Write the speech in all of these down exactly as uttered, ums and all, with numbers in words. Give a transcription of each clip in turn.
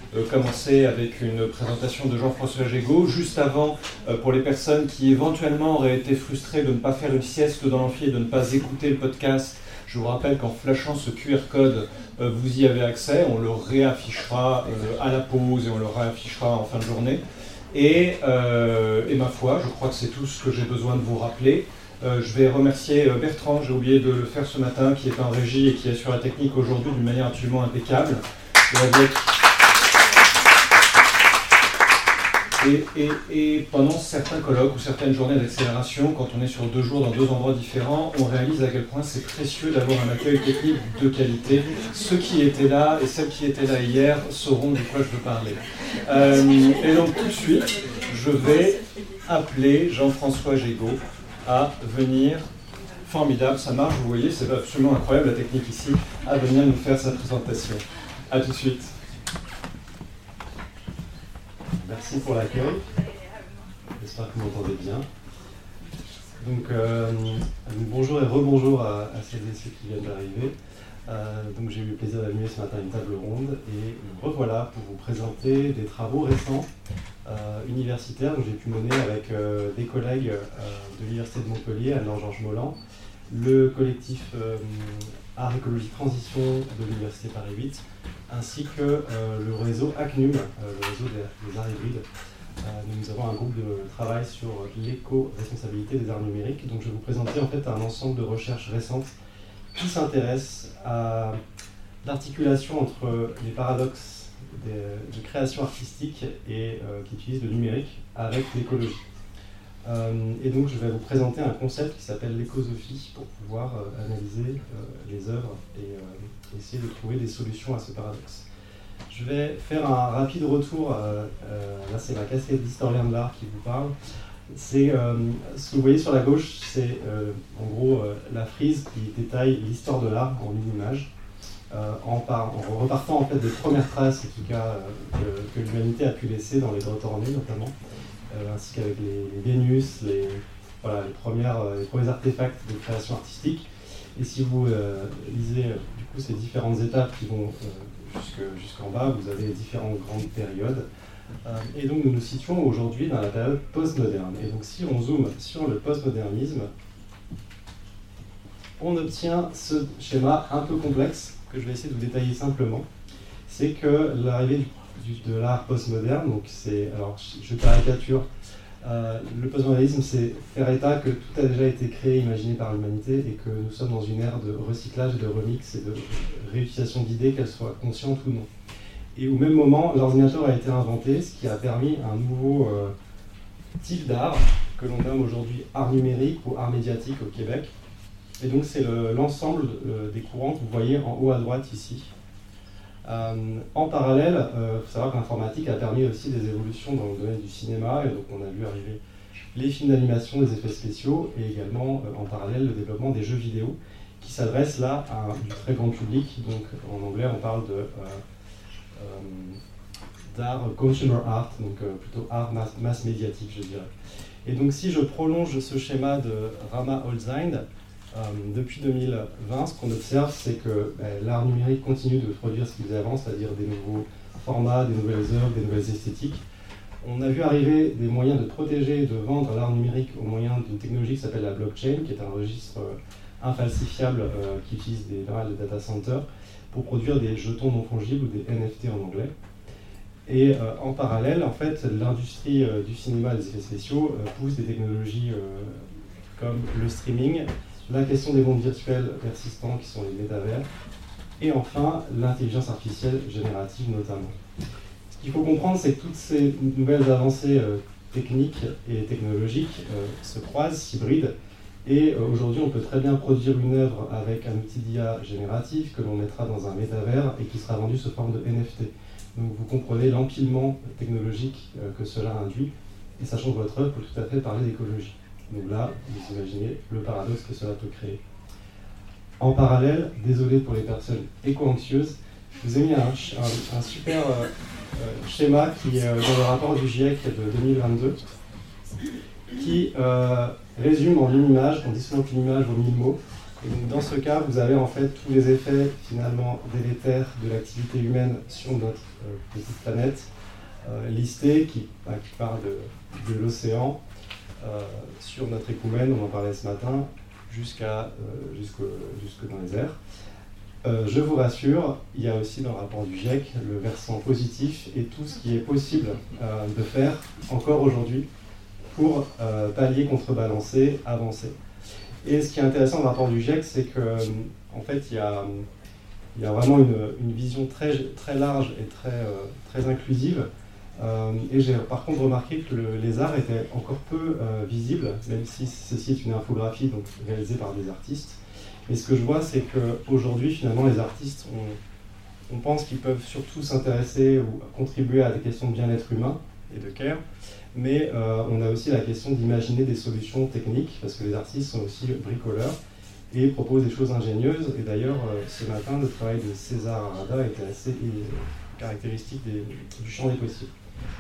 euh, commencer avec une présentation de Jean-François Gégaud. Juste avant, euh, pour les personnes qui éventuellement auraient été frustrées de ne pas faire une sieste dans l'amphi et de ne pas écouter le podcast, je vous rappelle qu'en flashant ce Q R code, euh, vous y avez accès. On le réaffichera euh, à la pause et on le réaffichera en fin de journée. Et, euh, et ma foi, je crois que c'est tout ce que j'ai besoin de vous rappeler. Euh, je vais remercier Bertrand, j'ai oublié de le faire ce matin, qui est en régie et qui assure la technique aujourd'hui d'une manière absolument impeccable. Et, avec... et, et, et pendant certains colloques ou certaines journées d'accélération, quand on est sur deux jours dans deux endroits différents, on réalise à quel point c'est précieux d'avoir un accueil technique de qualité. Ceux qui étaient là et celles qui étaient là hier sauront de quoi je veux parler. Euh, et donc tout de suite, je vais appeler Jean-François Gégaud à venir, formidable, ça marche, vous voyez, c'est absolument incroyable la technique ici, à venir nous faire sa présentation. A tout de suite. Merci pour l'accueil, j'espère que vous m'entendez bien. Donc, euh, bonjour et rebonjour à, à celles et ceux qui viennent d'arriver. Euh, donc j'ai eu le plaisir d'animer ce matin une table ronde et me revoilà pour vous présenter des travaux récents euh, universitaires que j'ai pu mener avec euh, des collègues euh, de l'Université de Montpellier, Anne-Laure Georges Molland, le collectif euh, Art Écologie Transition de l'Université Paris huit, ainsi que euh, le réseau A C N U M, euh, le réseau des, des arts hybrides. Euh, nous avons un groupe de travail sur l'éco-responsabilité des arts numériques. Donc je vais vous présenter en fait un ensemble de recherches récentes qui s'intéresse à l'articulation entre les paradoxes de, de création artistique et euh, qui utilisent le numérique avec l'écologie. Euh, et donc je vais vous présenter un concept qui s'appelle l'écosophie pour pouvoir euh, analyser euh, les œuvres et euh, essayer de trouver des solutions à ce paradoxe. Je vais faire un rapide retour, euh, euh, là c'est ma casquette d'historien de l'art qui vous parle. C'est, euh, ce que vous voyez sur la gauche, c'est euh, en gros euh, la frise qui détaille l'histoire de l'art en une image, euh, en, par, en repartant en fait des premières traces en tout cas, euh, que, que l'humanité a pu laisser dans les grottes ornées notamment, euh, ainsi qu'avec les, les Vénus, les, voilà, les, premières, euh, les premiers artefacts de création artistique. Et si vous euh, lisez euh, du coup ces différentes étapes qui vont euh, jusque, jusqu'en bas, vous avez les différentes grandes périodes. Et donc nous nous situons aujourd'hui dans la période postmoderne. Et donc si on zoome sur le postmodernisme, on obtient ce schéma un peu complexe, que je vais essayer de vous détailler simplement. C'est que l'arrivée du, du, de l'art postmoderne, donc c'est, alors je caricature, euh, le postmodernisme c'est faire état que tout a déjà été créé, imaginé par l'humanité, et que nous sommes dans une ère de recyclage, de remix et de réutilisation d'idées, qu'elles soient conscientes ou non. Et au même moment, l'ordinateur a été inventé, ce qui a permis un nouveau euh, type d'art que l'on nomme aujourd'hui art numérique ou art médiatique au Québec. Et donc c'est le, l'ensemble de, des courants que vous voyez en haut à droite ici. Euh, en parallèle, il euh, faut savoir que l'informatique a permis aussi des évolutions dans le domaine du cinéma, et donc on a vu arriver les films d'animation, les effets spéciaux, et également euh, en parallèle le développement des jeux vidéo, qui s'adressent là à du très grand public. Donc en anglais on parle de... Euh, Euh, d'art consumer art, donc euh, plutôt art mass, mass médiatique, je dirais. Et donc si je prolonge ce schéma de Rama Holzheim, euh, depuis deux mille vingt, ce qu'on observe, c'est que ben, l'art numérique continue de produire ce qu'il faisait avant, c'est-à-dire des nouveaux formats, des nouvelles œuvres, des nouvelles esthétiques. On a vu arriver des moyens de protéger et de vendre l'art numérique au moyen d'une technologie qui s'appelle la blockchain, qui est un registre euh, infalsifiable euh, qui utilise des pas mal de data centers pour produire des jetons non fongibles ou des N F T en anglais. Et euh, en parallèle, en fait, l'industrie euh, du cinéma et des effets spéciaux euh, pousse des technologies euh, comme le streaming, la question des mondes virtuels persistants qui sont les métavers, et enfin l'intelligence artificielle générative notamment. Ce qu'il faut comprendre, c'est que toutes ces nouvelles avancées euh, techniques et technologiques euh, se croisent, s'hybrident. Et euh, aujourd'hui, on peut très bien produire une œuvre avec un outil d'I A génératif que l'on mettra dans un métavers et qui sera vendu sous forme de N F T. Donc vous comprenez l'empilement technologique euh, que cela induit, et sachant que votre œuvre peut tout à fait parler d'écologie. Donc là, vous imaginez le paradoxe que cela peut créer. En parallèle, désolé pour les personnes éco-anxieuses, je vous ai mis un, un, un super euh, euh, schéma qui est euh, dans le rapport du GIEC de deux mille vingt-deux, qui euh, résume en une image, en dissonant une image aux mille mots, Et donc dans ce cas, vous avez en fait tous les effets finalement délétères de l'activité humaine sur notre euh, petite planète, euh, listés, qui, bah, qui parlent de, de l'océan, euh, sur notre écoumène, on en parlait ce matin, jusqu'à, euh, jusque, jusque dans les airs. Euh, je vous rassure, il y a aussi dans le rapport du GIEC le versant positif et tout ce qui est possible euh, de faire encore aujourd'hui pour euh, pallier, contrebalancer, avancer. Et ce qui est intéressant dans le rapport du GIEC, c'est qu'en fait, il y a, il y a vraiment une, une vision très, très large et très, euh, très inclusive. Euh, et j'ai par contre remarqué que le, les arts étaient encore peu euh, visibles, même si ceci est une infographie donc, réalisée par des artistes. Et ce que je vois, c'est qu'aujourd'hui, finalement, les artistes, on, on pense qu'ils peuvent surtout s'intéresser ou contribuer à des questions de bien-être humain et de care, mais euh, on a aussi la question d'imaginer des solutions techniques, parce que les artistes sont aussi bricoleurs et proposent des choses ingénieuses. Et d'ailleurs, euh, ce matin, le travail de César Arada était assez euh, caractéristique des, du champ des possibles.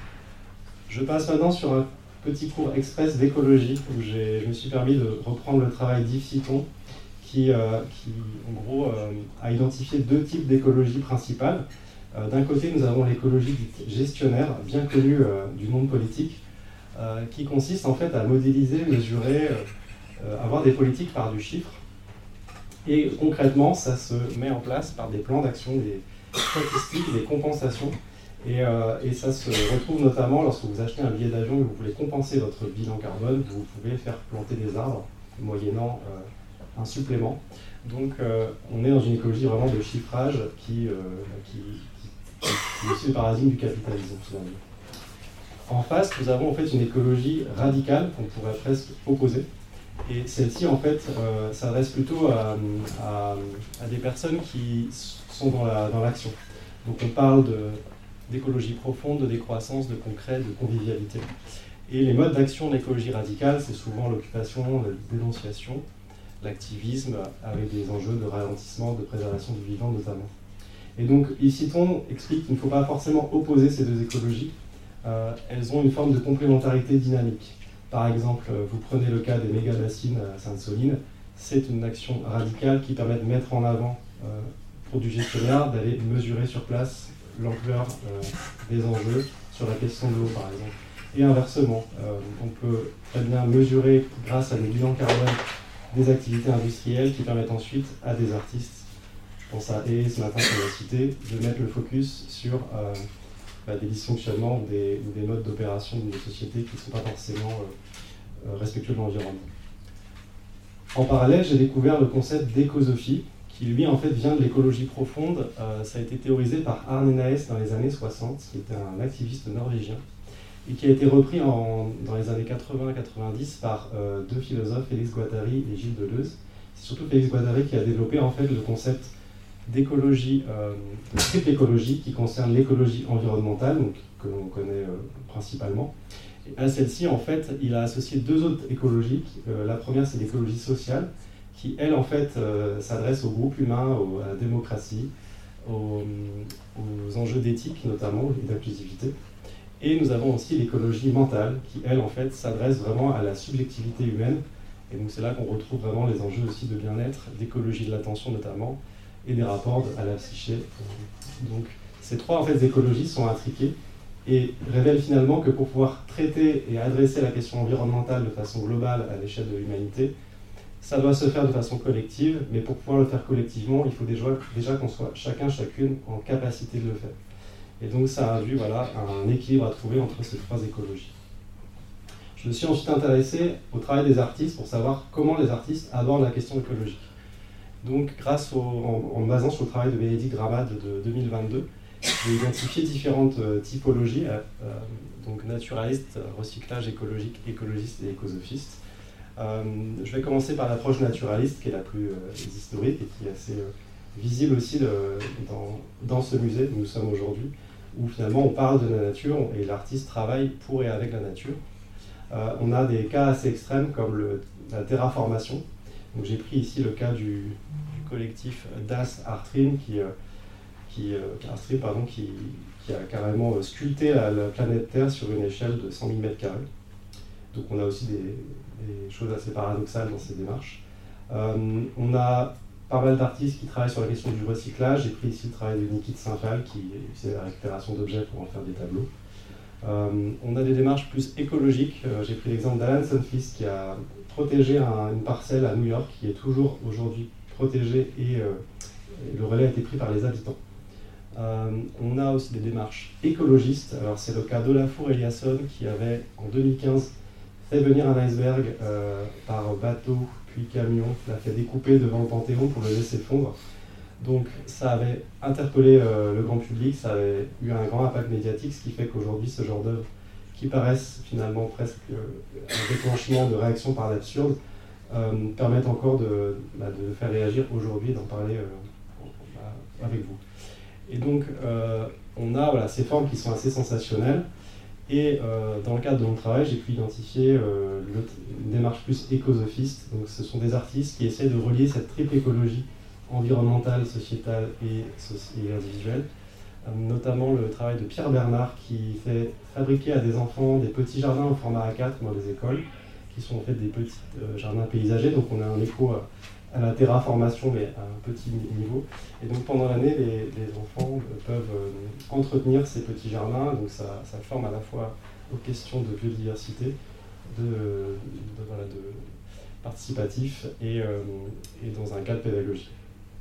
Je passe maintenant sur un petit cours express d'écologie, où je me suis permis de reprendre le travail d'Yves Citon, qui, euh, qui en gros, euh, a identifié deux types d'écologie principales. Euh, D'un côté, nous avons l'écologie gestionnaire, bien connue euh, du monde politique, euh, qui consiste en fait à modéliser, mesurer, euh, avoir des politiques par du chiffre. Et concrètement, ça se met en place par des plans d'action, des statistiques, des compensations. Et, euh, et ça se retrouve notamment lorsque vous achetez un billet d'avion et que vous voulez compenser votre bilan carbone, vous pouvez faire planter des arbres, moyennant euh, un supplément. Donc euh, on est dans une écologie vraiment de chiffrage qui, euh, qui, qui, qui est aussi le paradigme du capitalisme finalement. En face, nous avons en fait une écologie radicale qu'on pourrait presque opposer. Et celle-ci, en fait, euh, s'adresse plutôt à, à, à des personnes qui sont dans la, dans l'action. Donc on parle de, d'écologie profonde, de décroissance, de concret, de convivialité. Et les modes d'action de l'écologie radicale, c'est souvent l'occupation, la dénonciation, l'activisme, avec des enjeux de ralentissement, de préservation du vivant notamment. Et donc, Yves Citon explique qu'il ne faut pas forcément opposer ces deux écologies. Euh, elles ont une forme de complémentarité dynamique. Par exemple, vous prenez le cas des méga-bassines à Sainte-Soline, c'est une action radicale qui permet de mettre en avant, euh, pour du gestionnaire, d'aller mesurer sur place l'ampleur euh, des enjeux sur la question de l'eau, par exemple. Et inversement, euh, on peut très bien mesurer, grâce à des bilans carbone, des activités industrielles qui permettent ensuite à des artistes, je pense à E, ce matin qu'on a cité, de mettre le focus sur euh, bah, des dysfonctionnements ou des, ou des modes d'opération de nos sociétés qui ne sont pas forcément euh, respectueux de l'environnement. En parallèle, j'ai découvert le concept d'écosophie, qui lui en fait vient de l'écologie profonde. Euh, ça a été théorisé par Arne Naes dans les années soixante, qui était un activiste norvégien, et qui a été repris en, dans les années quatre-vingts quatre-vingt-dix par euh, deux philosophes, Félix Guattari et Gilles Deleuze. C'est surtout Félix Guattari qui a développé en fait le concept d'écologie, euh, de triple écologie, qui concerne l'écologie environnementale, donc, que l'on connaît euh, principalement. Et à celle-ci, en fait, il a associé deux autres écologies. Euh, la première, c'est l'écologie sociale, qui, elle, en fait, euh, s'adresse au groupe humain, au, à la démocratie, aux, aux enjeux d'éthique notamment, et d'inclusivité. Et nous avons aussi l'écologie mentale, qui, elle, en fait, s'adresse vraiment à la subjectivité humaine. Et donc c'est là qu'on retrouve vraiment les enjeux aussi de bien-être, d'écologie de l'attention notamment, et des rapports à la psyché. Donc ces trois en fait, écologies sont intriquées et révèlent finalement que pour pouvoir traiter et adresser la question environnementale de façon globale à l'échelle de l'humanité, ça doit se faire de façon collective, mais pour pouvoir le faire collectivement, il faut déjà, déjà qu'on soit chacun, chacune en capacité de le faire. Et donc ça a vu voilà, un équilibre à trouver entre ces trois écologies. Je me suis ensuite intéressé au travail des artistes pour savoir comment les artistes abordent la question écologique. Donc grâce au, en, en me basant sur le travail de Bénédicte Gramade de deux mille vingt-deux, j'ai identifié différentes euh, typologies, euh, donc naturaliste, recyclage écologique, écologiste et écosophiste. Euh, je vais commencer par l'approche naturaliste qui est la plus euh, historique et qui est assez euh, visible aussi de, dans, dans ce musée où nous sommes aujourd'hui, où finalement on parle de la nature et l'artiste travaille pour et avec la nature. Euh, on a des cas assez extrêmes comme le, la terraformation. Donc j'ai pris ici le cas du, du collectif Das Artrim qui, euh, qui, euh, Artrim, pardon, qui, qui a carrément euh, sculpté la, la planète Terre sur une échelle de cent mille mètres carrés. Donc on a aussi des, des choses assez paradoxales dans ces démarches. Euh, on a pas mal d'artistes qui travaillent sur la question du recyclage. J'ai pris ici le travail de Niki de Saint-Phal, qui fait la récupération d'objets pour en faire des tableaux. Euh, on a des démarches plus écologiques. Euh, j'ai pris l'exemple d'Alan Sunfist, qui a protégé un, une parcelle à New York, qui est toujours aujourd'hui protégée, et, euh, et le relais a été pris par les habitants. Euh, on a aussi des démarches écologistes. Alors c'est le cas d'Olafur Eliasson, qui avait en deux mille quinze fait venir un iceberg euh, par bateau puis camion, l'a fait découper devant le Panthéon pour le laisser fondre. Donc ça avait interpellé euh, le grand public, ça avait eu un grand impact médiatique, ce qui fait qu'aujourd'hui ce genre d'œuvres qui paraissent finalement presque euh, un déclenchement de réaction par l'absurde euh, permettent encore de, bah, de faire réagir aujourd'hui, d'en parler euh, avec vous. Et donc euh, on a voilà, ces formes qui sont assez sensationnelles. Et euh, dans le cadre de mon travail, j'ai pu identifier euh, le, une démarche plus écosophiste. Donc, ce sont des artistes qui essaient de relier cette triple écologie environnementale, sociétale et, et individuelle. Euh, notamment le travail de Pierre Bernard qui fait fabriquer à des enfants des petits jardins au format A quatre dans les écoles, qui sont en fait des petits euh, jardins paysagers. Donc on a un écho à, à la terraformation, mais à un petit niveau. Et donc pendant l'année, les, les enfants peuvent euh, entretenir ces petits jardins, donc ça, ça forme à la fois aux questions de biodiversité, de, de, voilà, de participatif et, euh, et dans un cadre pédagogique.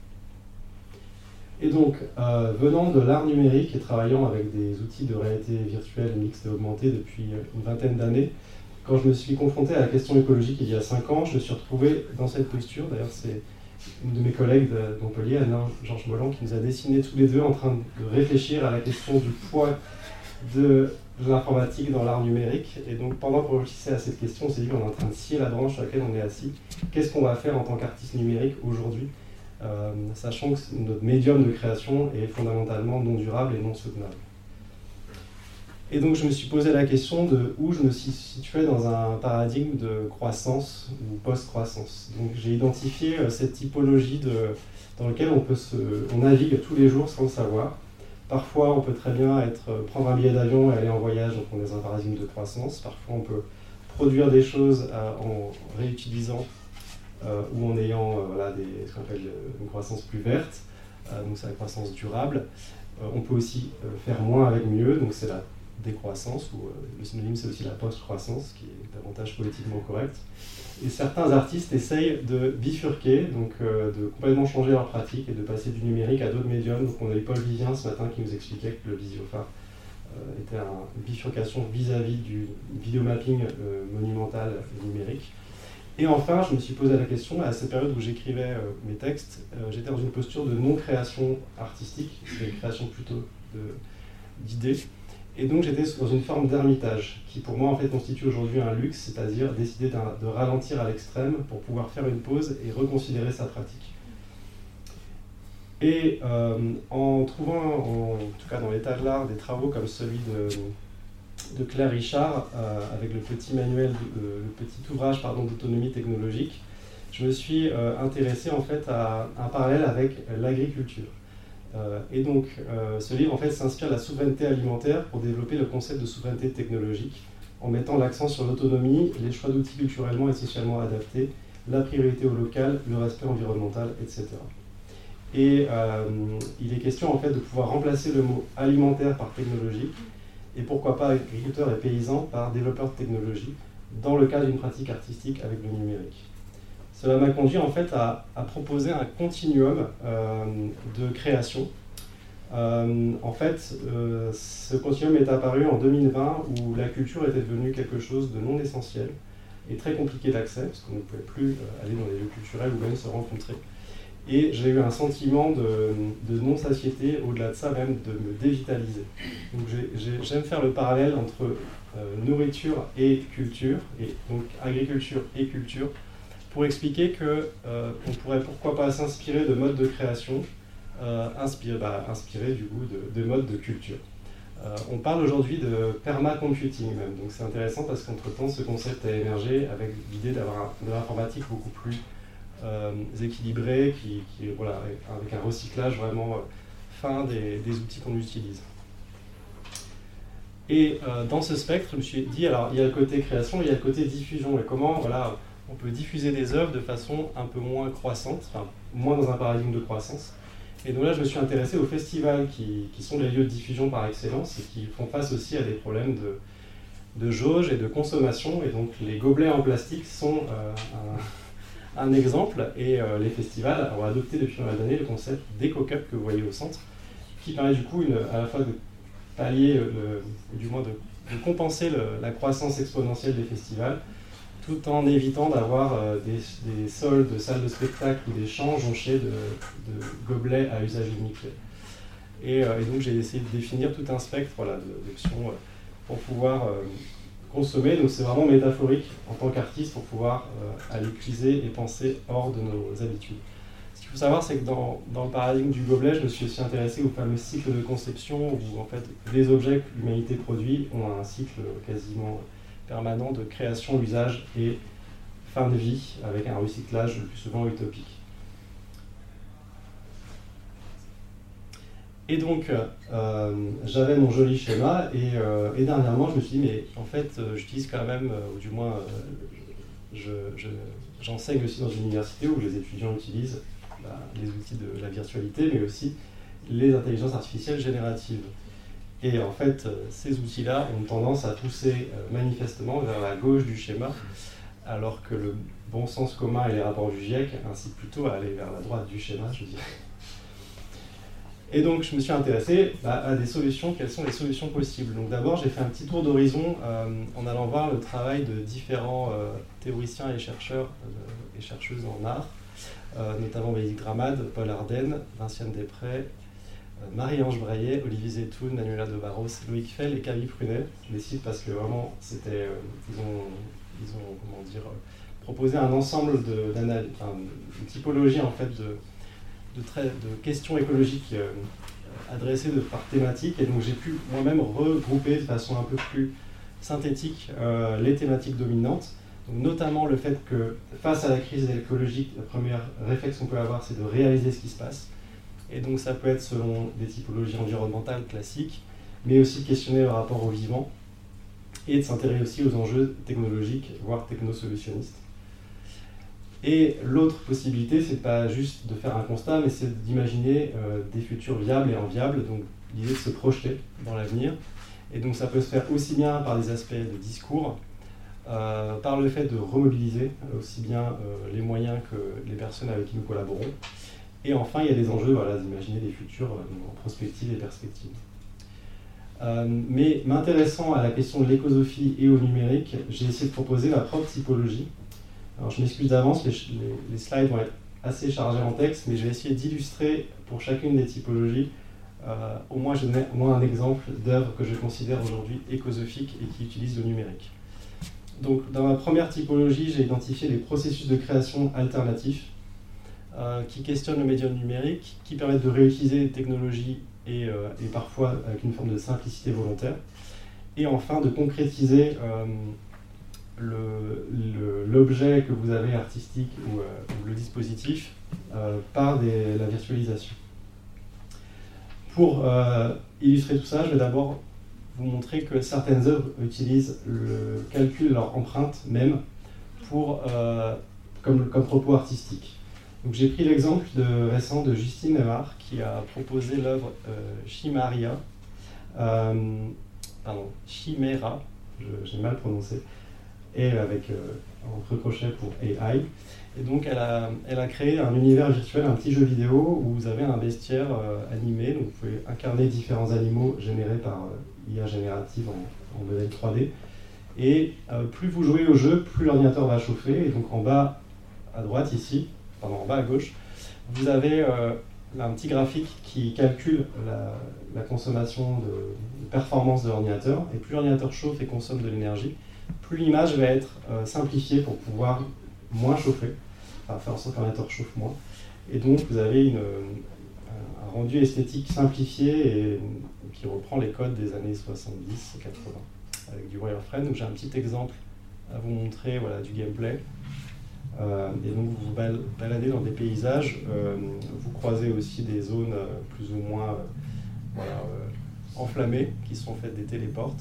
Et donc, euh, venant de l'art numérique et travaillant avec des outils de réalité virtuelle, mixte et augmentée depuis une vingtaine d'années, quand je me suis confronté à la question écologique il y a cinq ans, je me suis retrouvé dans cette posture. D'ailleurs, c'est une de mes collègues de Montpellier, Anna Georges Molland, qui nous a dessiné tous les deux en train de réfléchir à la question du poids de l'informatique dans l'art numérique. Et donc, pendant qu'on réfléchissait à cette question, on s'est dit qu'on est en train de scier la branche sur laquelle on est assis. Qu'est-ce qu'on va faire en tant qu'artiste numérique aujourd'hui, euh, sachant que notre médium de création est fondamentalement non durable et non soutenable. Et donc je me suis posé la question de où je me situais dans un paradigme de croissance ou post-croissance. Donc j'ai identifié euh, cette typologie de, dans laquelle on, peut se, on navigue tous les jours sans le savoir. Parfois on peut très bien être, prendre un billet d'avion et aller en voyage, donc on est dans un paradigme de croissance. Parfois on peut produire des choses euh, en réutilisant euh, ou en ayant euh, voilà, des, ce qu'on appelle une croissance plus verte, euh, donc c'est la croissance durable. Euh, on peut aussi euh, faire moins avec mieux, donc c'est la décroissance, ou euh, le synonyme c'est aussi la post-croissance, qui est davantage politiquement correct. Et certains artistes essayent de bifurquer, donc euh, de complètement changer leur pratique et de passer du numérique à d'autres médiums. Donc on a eu Paul Vivien ce matin qui nous expliquait que le visiophare euh, était un, une bifurcation vis-à-vis du vidéomapping euh, monumental numérique. Et enfin, je me suis posé la question, à cette période où j'écrivais euh, mes textes, euh, j'étais dans une posture de non-création artistique, de création plutôt de, d'idées. Et donc j'étais dans une forme d'ermitage, qui pour moi en fait constitue aujourd'hui un luxe, c'est-à-dire décider de ralentir à l'extrême pour pouvoir faire une pause et reconsidérer sa pratique. Et euh, en trouvant, en, en tout cas dans l'état de l'art, des travaux comme celui de, de Claire Richard, euh, avec le petit manuel, de, le petit ouvrage pardon, d'autonomie technologique, je me suis euh, intéressé en fait à un parallèle avec l'agriculture. Euh, et donc, euh, ce livre en fait s'inspire de la souveraineté alimentaire pour développer le concept de souveraineté technologique, en mettant l'accent sur l'autonomie, les choix d'outils culturellement et socialement adaptés, la priorité au local, le respect environnemental, et cetera. Et euh, il est question en fait de pouvoir remplacer le mot alimentaire par technologique, et pourquoi pas agriculteur et paysan par développeur de technologie, dans le cadre d'une pratique artistique avec le numérique. Cela m'a conduit en fait à, à proposer un continuum euh, de création. Euh, en fait, euh, ce continuum est apparu en deux mille vingt où la culture était devenue quelque chose de non essentiel et très compliqué d'accès, parce qu'on ne pouvait plus euh, aller dans les lieux culturels ou même se rencontrer. Et j'ai eu un sentiment de, de non-satiété, au-delà de ça même, de me dévitaliser. Donc j'ai, j'ai, j'aime faire le parallèle entre euh, nourriture et culture, et donc agriculture et culture, pour expliquer qu'on euh, pourrait pourquoi pas s'inspirer de modes de création, euh, inspirés bah, inspiré, du coup de, de modes de culture. Euh, on parle aujourd'hui de permacomputing même, donc c'est intéressant parce qu'entre-temps ce concept a émergé avec l'idée d'avoir un, de l'informatique beaucoup plus euh, équilibré, qui, qui, voilà, avec un recyclage vraiment fin des, des outils qu'on utilise. Et euh, dans ce spectre, je me suis dit, alors il y a le côté création, il y a le côté diffusion, et comment voilà, on peut diffuser des œuvres de façon un peu moins croissante, enfin moins dans un paradigme de croissance. Et donc là, je me suis intéressé aux festivals qui, qui sont les lieux de diffusion par excellence et qui font face aussi à des problèmes de, de jauge et de consommation. Et donc les gobelets en plastique sont euh, un, un exemple. Et euh, les festivals ont adopté depuis pas mal d'années le concept d'Eco-Cup que vous voyez au centre, qui permet du coup une, à la fois de pallier, le, ou du moins de, de compenser le, la croissance exponentielle des festivals, tout en évitant d'avoir euh, des, des sols de salles de spectacle ou des champs jonchés de, de gobelets à usage limité. Et, euh, et donc j'ai essayé de définir tout un spectre voilà, d'options euh, pour pouvoir euh, consommer. Donc c'est vraiment métaphorique en tant qu'artiste pour pouvoir euh, aller puiser et penser hors de nos habitudes. Ce qu'il faut savoir, c'est que dans, dans le paradigme du gobelet, je me suis aussi intéressé au fameux cycle de conception où en fait les objets que l'humanité produit ont un cycle quasiment permanent de création, usage et fin de vie, avec un recyclage le plus souvent utopique. Et donc, euh, j'avais mon joli schéma, et, euh, et dernièrement, je me suis dit, mais en fait, euh, j'utilise quand même, euh, ou du moins, euh, je, je, j'enseigne aussi dans une université où les étudiants utilisent bah, les outils de la virtualité, mais aussi les intelligences artificielles génératives. Et en fait, ces outils-là ont tendance à pousser euh, manifestement vers la gauche du schéma, alors que le bon sens commun et les rapports du GIEC incitent plutôt à aller vers la droite du schéma, je dirais. Et donc, je me suis intéressé bah, à des solutions. Quelles sont les solutions possibles? Donc d'abord, j'ai fait un petit tour d'horizon euh, en allant voir le travail de différents euh, théoriciens et chercheurs euh, et chercheuses en art, euh, notamment Bénédicte Ramade, Paul Ardenne, Vinciane Després, Marie-Ange Braillet, Olivier Zetoun, Manuela de Barros, Loïc Fell et Camille Prunet. Je les cite parce que vraiment, c'était, euh, ils ont, ils ont comment dire, proposé un ensemble de, d'analyses, enfin, une typologie en fait de, de, trai- de questions écologiques euh, adressées de, par thématique. Et donc j'ai pu moi-même regrouper de façon un peu plus synthétique euh, les thématiques dominantes. Donc, notamment le fait que face à la crise écologique, le premier réflexe qu'on peut avoir, c'est de réaliser ce qui se passe. Et donc ça peut être selon des typologies environnementales classiques, mais aussi de questionner le rapport au vivant et de s'intéresser aussi aux enjeux technologiques, voire technosolutionnistes. Et l'autre possibilité, c'est pas juste de faire un constat, mais c'est d'imaginer euh, des futurs viables et enviables, donc l'idée de se projeter dans l'avenir. Et donc ça peut se faire aussi bien par des aspects de discours, euh, par le fait de remobiliser aussi bien euh, les moyens que les personnes avec qui nous collaborons. Et enfin, il y a des enjeux voilà, d'imaginer des futurs euh, en prospective et perspective. Euh, mais m'intéressant à la question de l'écosophie et au numérique, j'ai essayé de proposer ma propre typologie. Alors je m'excuse d'avance, les, les, les slides vont être assez chargés en texte, mais je vais essayer d'illustrer pour chacune des typologies euh, au, moins, je mets, au moins un exemple d'œuvre que je considère aujourd'hui écosophique et qui utilise le numérique. Donc dans ma première typologie, j'ai identifié les processus de création alternatifs Euh, qui questionnent le médium numérique, qui permettent de réutiliser les technologies et, euh, et parfois avec une forme de simplicité volontaire. Et enfin, de concrétiser euh, le, le, l'objet que vous avez artistique ou, euh, ou le dispositif euh, par des, la virtualisation. Pour euh, illustrer tout ça, je vais d'abord vous montrer que certaines œuvres utilisent le calcul de leur empreinte même pour, euh, comme, comme propos artistique. Donc, j'ai pris l'exemple de, récent de Justine Neymar qui a proposé l'œuvre euh, Chimaria, euh, pardon, Chimera, je, j'ai mal prononcé, et avec euh, entre crochets pour A I. Et donc elle a, elle a créé un univers virtuel, un petit jeu vidéo où vous avez un bestiaire euh, animé, donc vous pouvez incarner différents animaux générés par euh, I A générative en, en modèle trois D. Et euh, plus vous jouez au jeu, plus l'ordinateur va chauffer. Et donc en bas à droite ici, pardon, en bas à gauche, vous avez euh, un petit graphique qui calcule la, la consommation de, de performance de l'ordinateur. Et plus l'ordinateur chauffe et consomme de l'énergie, plus l'image va être euh, simplifiée pour pouvoir moins chauffer, enfin faire en sorte que l'ordinateur chauffe moins. Et donc vous avez une, un rendu esthétique simplifié et qui reprend les codes des années soixante-dix quatre-vingts avec du wireframe. Donc j'ai un petit exemple à vous montrer, voilà, du gameplay. Euh, et donc vous vous baladez dans des paysages, euh, vous croisez aussi des zones euh, plus ou moins euh, voilà, euh, enflammées qui sont faites des téléportes.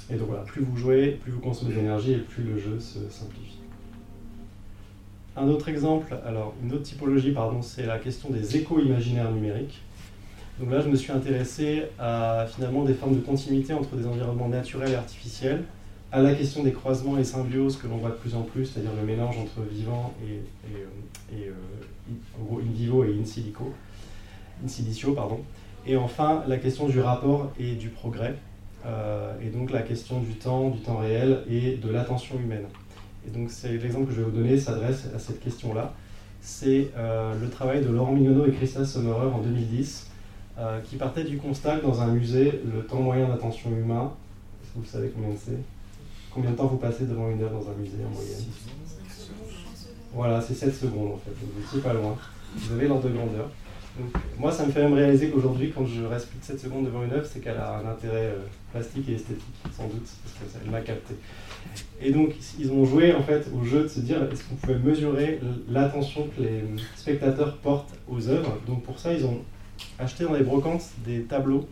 Et donc voilà, plus vous jouez, plus vous consommez d'énergie et plus le jeu se simplifie. Un autre exemple, alors une autre typologie, pardon, c'est la question des échos imaginaires numériques. Donc là, je me suis intéressé à finalement des formes de continuité entre des environnements naturels et artificiels, à la question des croisements et symbioses que l'on voit de plus en plus, c'est-à-dire le mélange entre vivant et, et, et euh, en gros in vivo et in silico, in silicio, pardon. Et enfin, la question du rapport et du progrès, euh, et donc la question du temps, du temps réel et de l'attention humaine. Et donc c'est l'exemple que je vais vous donner s'adresse à cette question-là. C'est euh, le travail de Laurent Mignonneau et Christa Sommerer en deux mille dix, euh, qui partait du constat que dans un musée, le temps moyen d'attention humain, est-ce que vous savez combien c'est ? Combien de temps vous passez devant une œuvre dans un musée en moyenne ? Voilà, c'est sept secondes en fait, donc vous n'étiez pas loin. Vous avez l'ordre de grandeur. Donc, moi, ça me fait même réaliser qu'aujourd'hui, quand je reste plus de sept secondes devant une œuvre, c'est qu'elle a un intérêt euh, plastique et esthétique, sans doute, parce qu'elle m'a capté. Et donc, ils ont joué en fait au jeu de se dire est-ce qu'on pouvait mesurer l'attention que les spectateurs portent aux œuvres. Donc pour ça, ils ont acheté dans les brocantes des tableaux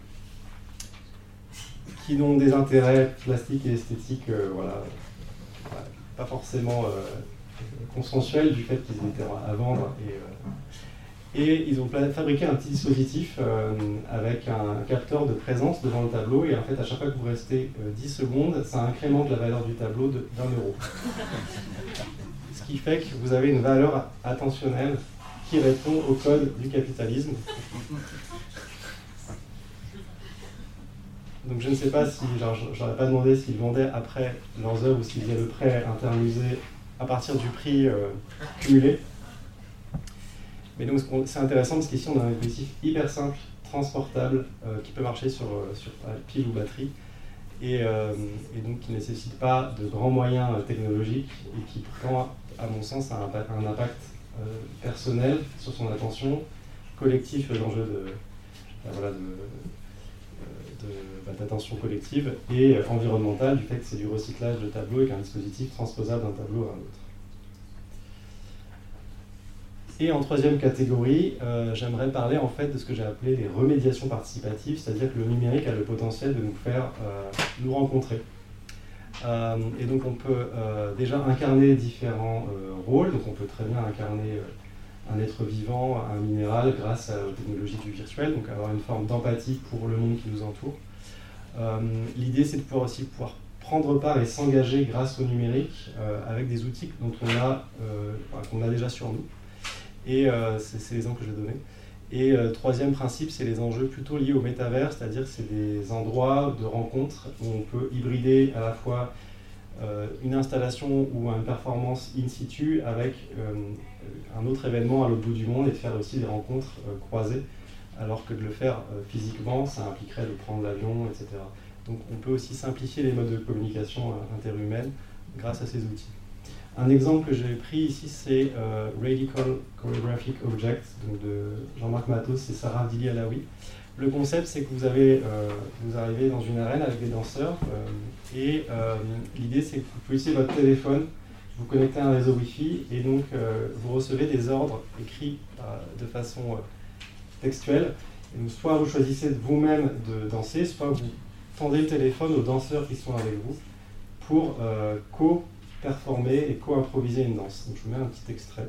qui ont des intérêts plastiques et esthétiques, euh, voilà, pas forcément euh, consensuels du fait qu'ils étaient à vendre. Et, euh, Et ils ont fabriqué un petit dispositif euh, avec un capteur de présence devant le tableau. Et en fait, à chaque fois que vous restez euh, dix secondes, ça incrémente la valeur du tableau d'un euro. Ce qui fait que vous avez une valeur attentionnelle qui répond au code du capitalisme. Donc je ne sais pas si, genre, je n'aurais pas demandé s'ils vendaient après leurs œuvres ou s'ils faisaient le prêt intermusée à partir du prix euh, cumulé. Mais donc c'est intéressant parce qu'ici on a un dispositif hyper simple, transportable, euh, qui peut marcher sur, sur pile ou batterie, et, euh, et donc qui ne nécessite pas de grands moyens euh, technologiques, et qui pourtant, à mon sens, a un, un impact euh, personnel sur son attention, collectif, l'enjeu de, euh, voilà, de, de, bah, d'attention collective, et euh, environnemental, du fait que c'est du recyclage de tableaux et qu'un dispositif transposable d'un tableau à un autre. Et en troisième catégorie, euh, j'aimerais parler en fait de ce que j'ai appelé les remédiations participatives, c'est-à-dire que le numérique a le potentiel de nous faire euh, nous rencontrer. Euh, et donc on peut euh, déjà incarner différents euh, rôles, donc on peut très bien incarner euh, un être vivant, un minéral grâce à, aux technologies du virtuel, donc avoir une forme d'empathie pour le monde qui nous entoure. Euh, l'idée c'est de pouvoir aussi pouvoir prendre part et s'engager grâce au numérique euh, avec des outils dont on a, euh, enfin, qu'on a déjà sur nous. Et euh, c'est, c'est l'exemple que je vais donner. Et euh, troisième principe, c'est les enjeux plutôt liés au métavers, c'est-à-dire que c'est des endroits de rencontre où on peut hybrider à la fois euh, une installation ou une performance in situ avec euh, un autre événement à l'autre bout du monde et de faire aussi des rencontres euh, croisées, alors que de le faire euh, physiquement, ça impliquerait de prendre l'avion, et cetera. Donc on peut aussi simplifier les modes de communication euh, interhumaines grâce à ces outils. Un exemple que j'ai pris ici, c'est euh, Radical Choreographic Object, donc de Jean-Marc Matos et Sarah Dili-Alaoui. Le concept, c'est que vous, avez, euh, vous arrivez dans une arène avec des danseurs, euh, et euh, l'idée, c'est que vous pouvez utiliser votre téléphone, vous connectez à un réseau Wi-Fi, et donc euh, vous recevez des ordres écrits euh, de façon euh, textuelle. Et donc, soit vous choisissez vous-même de danser, soit vous tendez le téléphone aux danseurs qui sont avec vous pour euh, co- performer et co-improviser une danse. Donc je vous mets un petit extrait.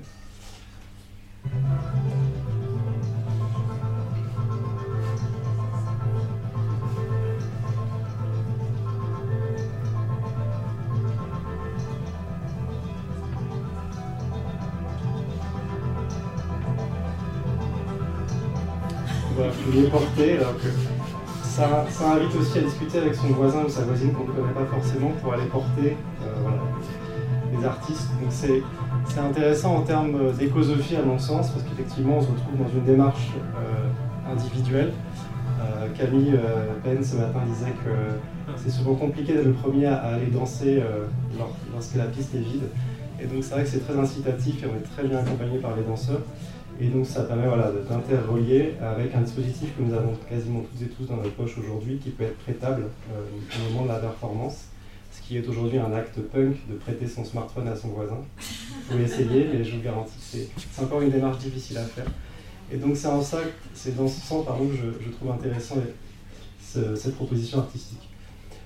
Voilà, je l'ai porté, alors que ça, ça invite aussi à discuter avec son voisin ou sa voisine qu'on ne connaît pas forcément pour aller porter euh, voilà, les artistes. Donc c'est, c'est intéressant en termes d'écosophie à mon sens, parce qu'effectivement on se retrouve dans une démarche euh, individuelle. Euh, Camille euh, Penn ce matin disait que c'est souvent compliqué d'être le premier à aller danser euh, lorsque la piste est vide. Et donc c'est vrai que c'est très incitatif et on est très bien accompagné par les danseurs. Et donc ça permet voilà, d'interrelier avec un dispositif que nous avons quasiment toutes et tous dans notre poche aujourd'hui, qui peut être prêtable euh, au moment de la performance, ce qui est aujourd'hui un acte punk de prêter son smartphone à son voisin. Vous pouvez essayer, mais je vous garantis que c'est, c'est encore une démarche difficile à faire. Et donc c'est, en ça, c'est dans ce sens pardon, que je, je trouve intéressant ce, cette proposition artistique.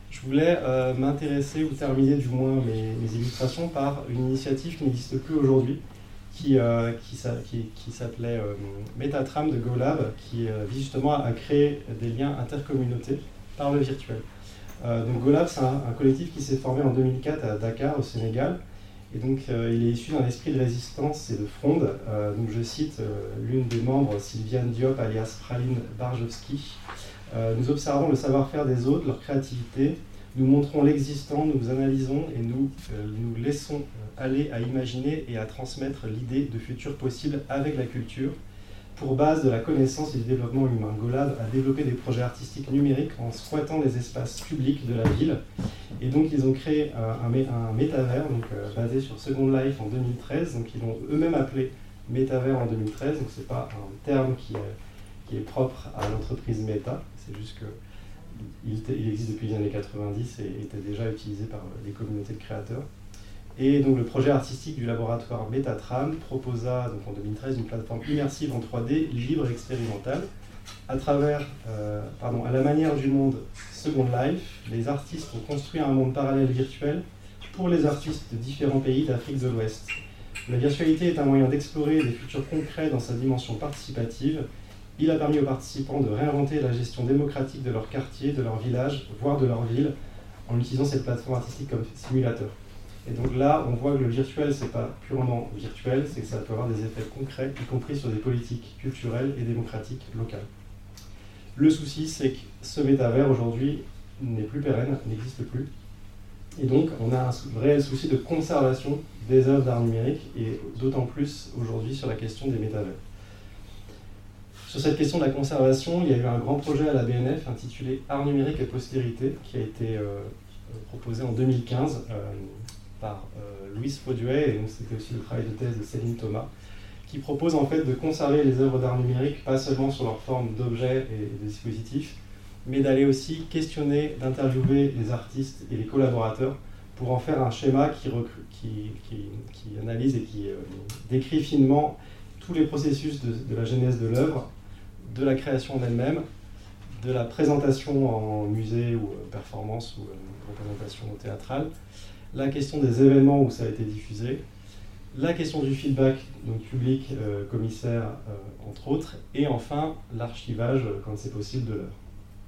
je voulais euh, m'intéresser ou terminer du moins mes, mes illustrations par une initiative qui n'existe plus aujourd'hui, qui, euh, qui, qui, qui s'appelait euh, Metatram de GoLab, qui euh, vise justement à créer des liens intercommunautés par le virtuel. Euh, donc GoLab, c'est un, un collectif qui s'est formé en deux mille quatre à Dakar, au Sénégal, et donc euh, il est issu d'un esprit de résistance et de fronde. Euh, donc je cite euh, l'une des membres, Sylviane Diop, alias Praline Barjowski. Euh, nous observons le savoir-faire des autres, leur créativité, nous montrons l'existant, nous analysons et nous euh, nous laissons aller à imaginer et à transmettre l'idée de futur possible avec la culture, pour base de la connaissance et du développement humain. GoLab a développé des projets artistiques numériques en squattant les espaces publics de la ville. Et donc, ils ont créé euh, un, un métavers donc, euh, basé sur Second Life en deux mille treize. Donc, ils l'ont eux-mêmes appelé métavers en deux mille treize. Donc, ce n'est pas un terme qui est, qui est propre à l'entreprise Meta. C'est juste qu'il il existe depuis les années quatre-vingt-dix et était déjà utilisé par les communautés de créateurs. Et donc le projet artistique du laboratoire Metatram proposa donc en deux mille treize une plateforme immersive en trois D, libre et expérimentale. À travers, euh, pardon, à la manière du monde Second Life, les artistes ont construit un monde parallèle virtuel pour les artistes de différents pays d'Afrique de l'Ouest. La virtualité est un moyen d'explorer des futurs concrets dans sa dimension participative. Il a permis aux participants de réinventer la gestion démocratique de leur quartier, de leur village, voire de leur ville, en utilisant cette plateforme artistique comme simulateur. Et donc là, on voit que le virtuel, c'est pas purement virtuel, c'est que ça peut avoir des effets concrets, y compris sur des politiques culturelles et démocratiques locales. Le souci, c'est que ce métavers, aujourd'hui, n'est plus pérenne, n'existe plus. Et donc, on a un réel souci de conservation des œuvres d'art numérique, et d'autant plus aujourd'hui sur la question des métavers. Sur cette question de la conservation, il y a eu un grand projet à la B N F intitulé Art numérique et postérité, qui a été euh, proposé en deux mille quinze euh, par euh, Louise Fauduet, et donc c'était aussi le travail de thèse de Céline Thomas, qui propose en fait de conserver les œuvres d'art numérique, pas seulement sur leur forme d'objets et de dispositifs, mais d'aller aussi questionner, d'interviewer les artistes et les collaborateurs pour en faire un schéma qui, qui, qui, qui analyse et qui euh, décrit finement tous les processus de, de la genèse de l'œuvre, de la création en elle-même, de la présentation en musée ou euh, performance ou euh, représentation théâtrale, la question des événements où ça a été diffusé, la question du feedback, donc public, euh, commissaire, euh, entre autres, et enfin l'archivage, euh, quand c'est possible, de l'œuvre.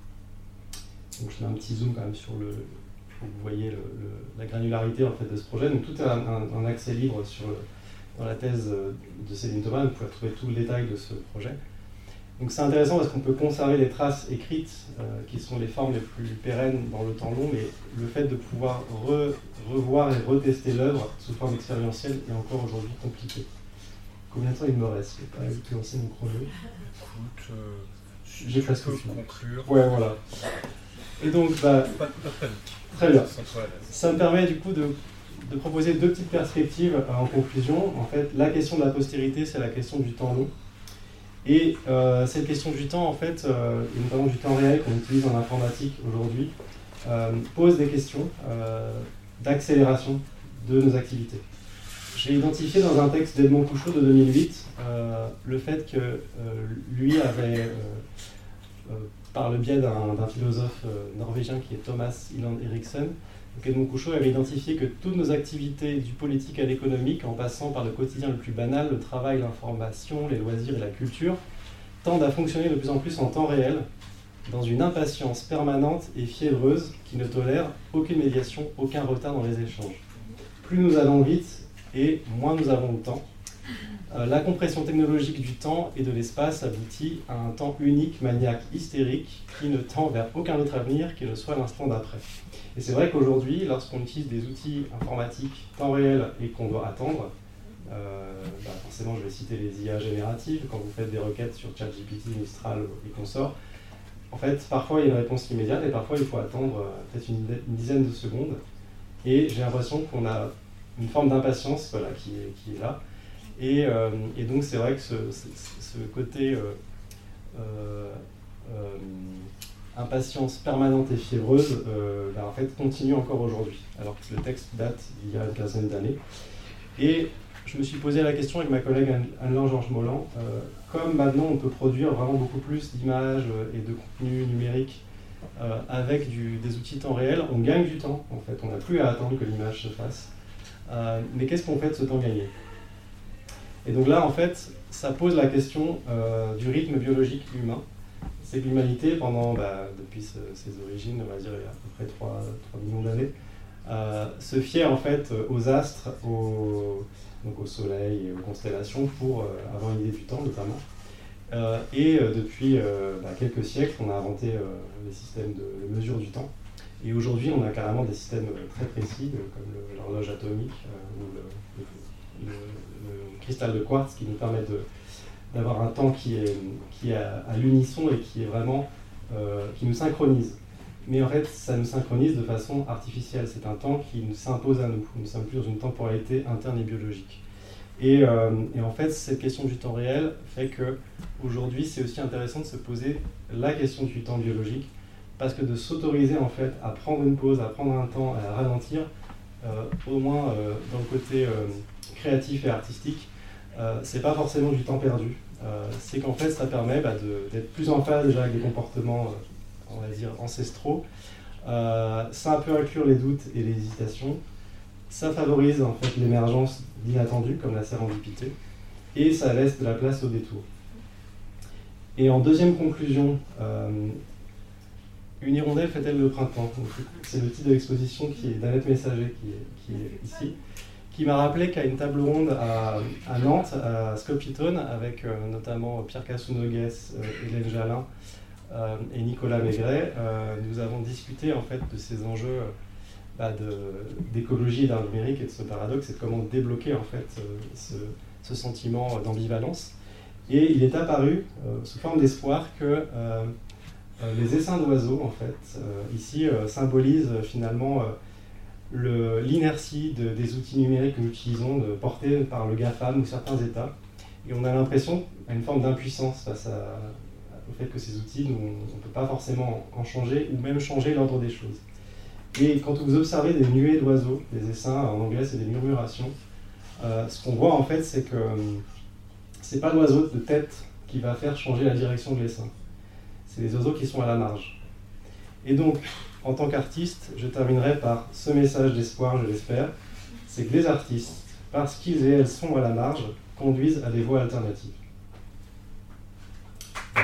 Donc je mets un petit zoom quand même sur le, pour que vous voyez le, le, la granularité en fait, de ce projet. Donc tout est un, un, un accès libre sur le, dans la thèse de Céline Thomas, vous pouvez retrouver tout le détail de ce projet. Donc c'est intéressant parce qu'on peut conserver les traces écrites, euh, qui sont les formes les plus pérennes dans le temps long, mais le fait de pouvoir re, revoir et retester l'œuvre sous forme expérientielle est encore aujourd'hui compliqué. Combien de temps il me reste? Je n'ai pas lancé mon chrono. Écoute, euh, j'ai presque fini. Conclure. Ouais, voilà. Et donc, bah, pas, pas de panique. Très bien. Ça me permet du coup de, de proposer deux petites perspectives euh, en conclusion. En fait, la question de la postérité, c'est la question du temps long. Et euh, cette question du temps, en fait, euh, et notamment du temps réel qu'on utilise en informatique aujourd'hui, euh, pose des questions euh, d'accélération de nos activités. J'ai identifié dans un texte d'Edmond Couchot de deux mille huit euh, le fait que euh, lui avait, euh, euh, par le biais d'un, d'un philosophe euh, norvégien qui est Thomas Iland Eriksen, donc Edmond Couchot avait identifié que toutes nos activités, du politique à l'économique, en passant par le quotidien le plus banal, le travail, l'information, les loisirs et la culture, tendent à fonctionner de plus en plus en temps réel, dans une impatience permanente et fiévreuse qui ne tolère aucune médiation, aucun retard dans les échanges. Plus nous allons vite et moins nous avons de temps. Euh, la compression technologique du temps et de l'espace aboutit à un temps unique, maniaque, hystérique, qui ne tend vers aucun autre avenir qui ne soit l'instant d'après. Et c'est vrai qu'aujourd'hui, lorsqu'on utilise des outils informatiques temps réel et qu'on doit attendre, euh, bah forcément je vais citer les I A génératives, quand vous faites des requêtes sur ChatGPT, Mistral et consorts, en fait, parfois il y a une réponse immédiate et parfois il faut attendre euh, peut-être une, une dizaine de secondes. Et j'ai l'impression qu'on a une forme d'impatience voilà, qui, est, qui est là. Et, euh, et donc c'est vrai que ce, ce, ce côté euh, euh, euh, impatience permanente et fiévreuse euh, ben en fait, continue encore aujourd'hui, alors que le texte date d'il y a une quinzaine d'années. Et je me suis posé la question avec ma collègue Anne-Laure Georges-Molland, euh, comme maintenant on peut produire vraiment beaucoup plus d'images et de contenus numériques euh, avec du, des outils temps réel, on gagne du temps, en fait. On n'a plus à attendre que l'image se fasse. Euh, mais qu'est-ce qu'on fait de ce temps gagné? Et donc là, en fait, ça pose la question euh, du rythme biologique humain. C'est que l'humanité, pendant, bah, depuis ce, ses origines, on va dire il y a à peu près trois millions d'années, euh, se fiait en fait aux astres, au, donc au soleil et aux constellations pour euh, avoir une idée du temps notamment. Euh, et euh, depuis euh, bah, quelques siècles, on a inventé euh, les systèmes de, de mesure du temps. Et aujourd'hui, on a carrément des systèmes très précis, euh, comme l'horloge atomique euh, ou le, le, le, le cristal de quartz, qui nous permettent de, d'avoir un temps qui est, qui est à, à l'unisson et qui est vraiment euh, qui nous synchronise. Mais en fait, ça nous synchronise de façon artificielle. C'est un temps qui nous s'impose à nous. Nous ne sommes plus dans une temporalité interne et biologique. Et, euh, et en fait, cette question du temps réel fait qu'aujourd'hui, c'est aussi intéressant de se poser la question du temps biologique, parce que de s'autoriser en fait à prendre une pause, à prendre un temps, à ralentir, euh, au moins euh, dans le côté euh, créatif et artistique, euh, c'est pas forcément du temps perdu. Euh, c'est qu'en fait, ça permet bah, de, d'être plus en phase déjà avec des comportements, euh, on va dire, ancestraux. Euh, ça peut inclure les doutes et les hésitations. Ça favorise en fait l'émergence d'inattendus comme la sérendipité, et ça laisse de la place au détour. Et en deuxième conclusion, euh, une hirondelle fait-elle le printemps? Donc, c'est le titre de l'exposition qui est d'Annette Messager qui est, qui est ici, qui m'a rappelé qu'à une table ronde à, à Nantes, à Scopitone, avec euh, notamment Pierre Cassounogues, euh, Hélène Jalin euh, et Nicolas Maigret, euh, nous avons discuté en fait de ces enjeux euh, bah, de, d'écologie et d'art numérique et de ce paradoxe et de comment débloquer en fait euh, ce, ce sentiment d'ambivalence. Et il est apparu euh, sous forme d'espoir que euh, euh, les essaims d'oiseaux en fait euh, ici euh, symbolisent euh, finalement euh, Le, l'inertie de, des outils numériques que nous utilisons, de, portés par le GAFAM ou certains États. Et on a l'impression à une forme d'impuissance face à, au fait que ces outils, nous, on ne peut pas forcément en changer ou même changer l'ordre des choses. Et quand vous observez des nuées d'oiseaux, des essaims, en anglais c'est des murmurations, euh, ce qu'on voit en fait c'est que c'est pas l'oiseau de tête qui va faire changer la direction de l'essaim. C'est les oiseaux qui sont à la marge. Et donc, en tant qu'artiste, je terminerai par ce message d'espoir, je l'espère, c'est que les artistes, parce qu'ils et elles sont à la marge, conduisent à des voies alternatives. Voilà.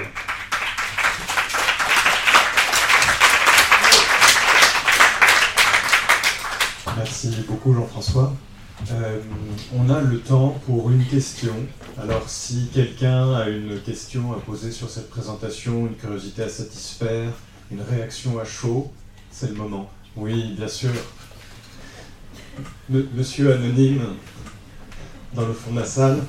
Merci beaucoup Jean-François. Euh, on a le temps pour une question. Alors si quelqu'un a une question à poser sur cette présentation, une curiosité à satisfaire, une réaction à chaud, c'est le moment. Oui, bien sûr. M- Monsieur Anonyme, dans le fond de la salle.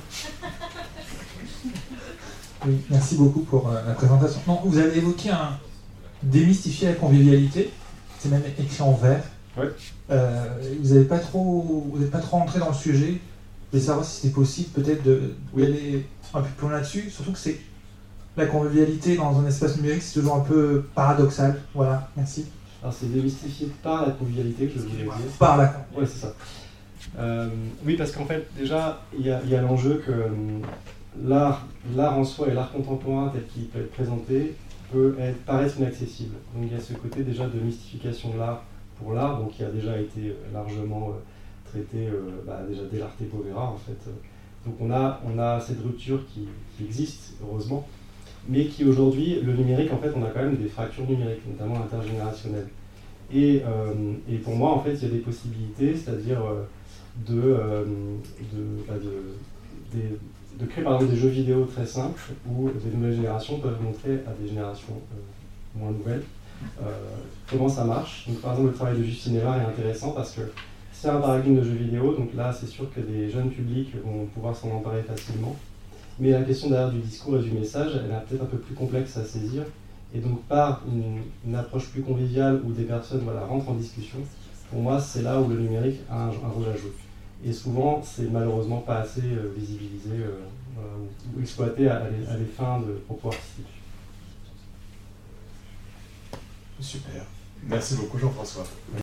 Oui, merci beaucoup pour euh, la présentation. Non, vous avez évoqué un démystifier la convivialité. C'est même écrit en vert. Oui. Euh, vous n'avez pas trop, vous n'êtes pas trop entré dans le sujet. Je voulais savoir si c'était possible peut-être de Oui. d'aller un peu plus loin là-dessus. Surtout que c'est la convivialité dans un espace numérique, c'est toujours un peu paradoxal. Voilà, merci. Alors c'est démystifié par la convivialité que je voulais dire. Par la Oui, c'est ça. Euh, oui, parce qu'en fait, déjà, il y a, y a l'enjeu que euh, l'art, l'art en soi et l'art contemporain tel qu'il peut être présenté peut être, paraître inaccessible. Donc il y a ce côté déjà de mystification de l'art pour l'art, donc qui a déjà été largement euh, traité euh, bah, déjà dès l'Arte Povera en fait. Donc on a, on a cette rupture qui, qui existe, heureusement, mais qui aujourd'hui, le numérique, en fait, on a quand même des fractures numériques, notamment intergénérationnelles. Et, euh, et pour moi, en fait, il y a des possibilités, c'est-à-dire euh, de, euh, de, bah, de, de, de créer par exemple des jeux vidéo très simples où des nouvelles générations peuvent montrer à des générations euh, moins nouvelles euh, comment ça marche. Donc, par exemple, le travail de Justinella est intéressant parce que c'est un paradigme de jeux vidéo, donc là, c'est sûr que des jeunes publics vont pouvoir s'en emparer facilement. Mais la question derrière du discours et du message, elle est peut-être un peu plus complexe à saisir. Et donc par une, une approche plus conviviale où des personnes voilà, rentrent en discussion, pour moi c'est là où le numérique a un, un rôle à jouer. Et souvent c'est malheureusement pas assez euh, visibilisé euh, voilà, ou, ou exploité à, à, les, à les fins de propos artistiques. Super. Merci beaucoup Jean-François.